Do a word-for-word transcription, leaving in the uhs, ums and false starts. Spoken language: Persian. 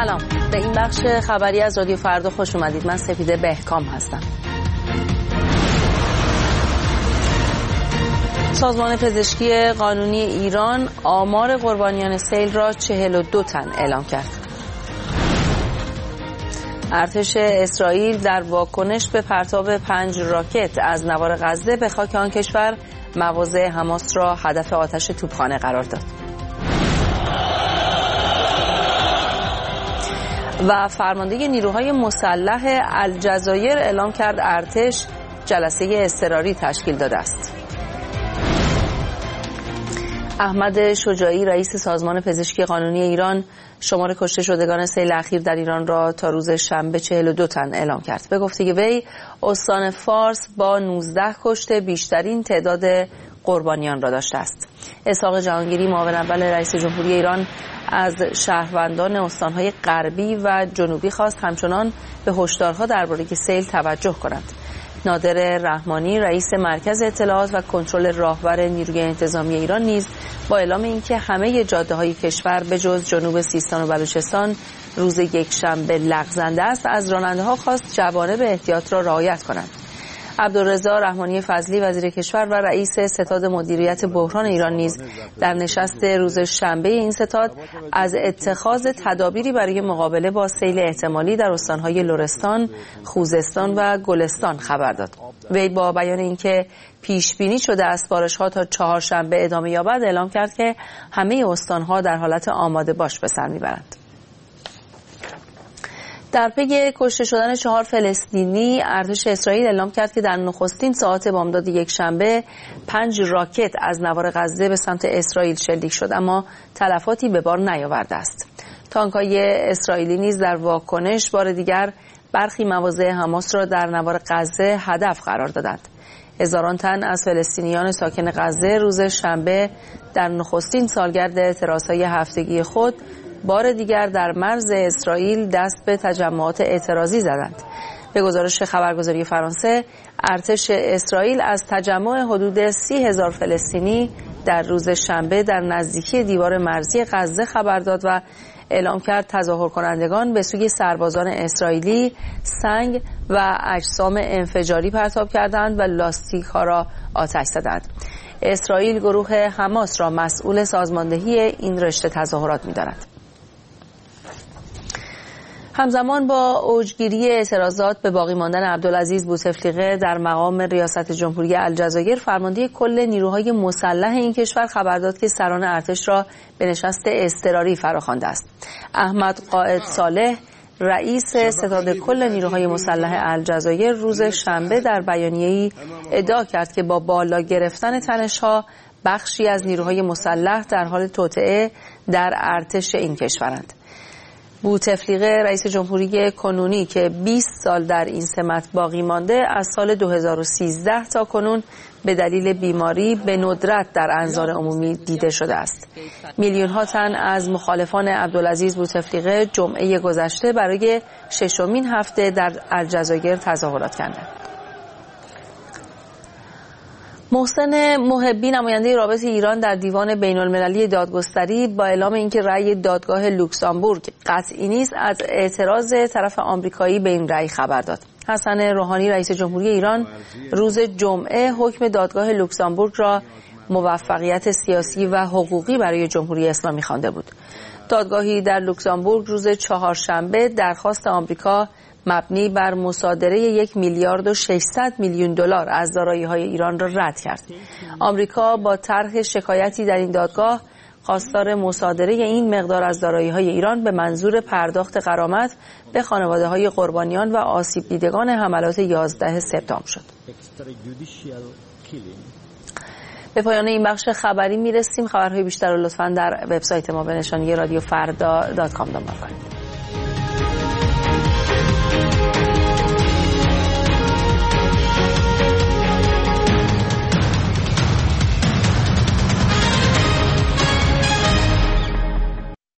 سلام، به این بخش خبری از رادیو فردا خوش اومدید. من سپیده بهکام هستم. سازمان پزشکی قانونی ایران آمار قربانیان سیل را چهل و دو تن اعلام کرد. ارتش اسرائیل در واکنش به پرتاب پنج راکت از نوار غزه به خاک آن کشور مواضع حماس را هدف آتش توپخانه قرار داد. و فرمانده نیروهای مسلح الجزایر اعلام کرد ارتش جلسه اضطراری تشکیل داده است. احمد شجاعی رئیس سازمان پزشکی قانونی ایران شمار کشته شدگان سیل اخیر در ایران را تا روز شنبه چهل و دو تن اعلام کرد. به گفته وی استان فارس با نوزده کشته بیشترین تعداد قربانیان را داشته است. اسحاق جهانگیری معاون اول رئیس جمهوری ایران از شهروندان استانهای غربی و جنوبی خواست همچنان به هشدارها درباره سیل توجه کنند. نادر رحمانی رئیس مرکز اطلاعات و کنترل راهور نیروی انتظامی ایران نیز با اعلام اینکه همه جاده‌های کشور به جز جنوب سیستان و بلوچستان روز یکشنبه لغزنده است، از راننده‌ها خواست جوانب احتیاط را رعایت کنند. عبدالرضا رحمانی فضلی وزیر کشور و رئیس ستاد مدیریت بحران ایران نیز در نشست روز شنبه این ستاد از اتخاذ تدابیری برای مقابله با سیل احتمالی در استانهای لرستان، خوزستان و گلستان خبر داد. وی با بیان اینکه پیش بینی شده است بارش‌ها تا چهارشنبه ادامه یابد اعلام کرد که همه استانها در حالت آماده باش به سر میبرند. در پی کشته شدن چهار فلسطینی، ارتش اسرائیل اعلام کرد که در نخستین ساعات بامداد یکشنبه پنج راکت از نوار غزه به سمت اسرائیل شلیک شد، اما تلفاتی به بار نیاورده است. تانک‌های اسرائیلی نیز در واکنش بار دیگر برخی مواضع حماس را در نوار غزه هدف قرار دادند. هزاران تن از فلسطینیان ساکن غزه روز شنبه در نخستین سالگرد اعتراضهای هفتگی خود بار دیگر در مرز اسرائیل دست به تجمعات اعتراضی زدند. به گزارش خبرگزاری فرانسه، ارتش اسرائیل از تجمع حدود سی هزار فلسطینی در روز شنبه در نزدیکی دیوار مرزی غزه خبر داد و اعلام کرد تظاهر کنندگان به سوی سربازان اسرائیلی سنگ و اجسام انفجاری پرتاب کردند و لاستیک ها را آتش زدند. اسرائیل گروه حماس را مسئول سازماندهی این رشته تظاهرات می‌داند. همزمان با اوجگیری اعتراضات به باقی ماندن عبدالعزیز بوتفلیقه در مقام ریاست جمهوری الجزایر، فرمانده کل نیروهای مسلح این کشور خبر داد که سران ارتش را به نشست اضطراری فراخوانده است. احمد قائد صالح رئیس ستاد کل نیروهای مسلح الجزایر روز شنبه در بیانیه‌ای ادعا کرد که با بالا گرفتن تنش‌ها بخشی از نیروهای مسلح در حال توطئه در ارتش این کشورند. بوتفلیقه رئیس جمهوری کنونی که بیست سال در این سمت باقی مانده، از سال دو هزار و سیزده تا کنون به دلیل بیماری به ندرت در انظار عمومی دیده شده است. میلیون ها تن از مخالفان عبدالعزیز بوتفلیقه جمعه گذشته برای ششمین هفته در الجزایر تظاهرات کردند. محسن محبی نماینده رابطه ایران در دیوان بین المللی دادگستری با اعلام اینکه رأی دادگاه لوکزامبورگ قطعی نیست، از اعتراض طرف آمریکایی به این رأی خبر داد. حسن روحانی رئیس جمهوری ایران روز جمعه حکم دادگاه لوکزامبورگ را موفقیت سیاسی و حقوقی برای جمهوری اسلامی خوانده بود. دادگاهی در لوکزامبورگ روز چهارشنبه درخواست آمریکا مبنی بر مصادره یک میلیارد و ششصد میلیون دلار از دارایی‌های ایران را رد کرد. آمریکا با طرح شکایتی در این دادگاه خواستار مصادره این مقدار از دارایی‌های ایران به منظور پرداخت غرامت به خانواده‌های قربانیان و آسیب دیدگان حملات یازده سپتامبر شد. به پایان این بخش خبری میرسیم. خبرهای بیشتر رو لطفاً در وبسایت ما به نشانی رادیو فردا دات کام دنبال کنید.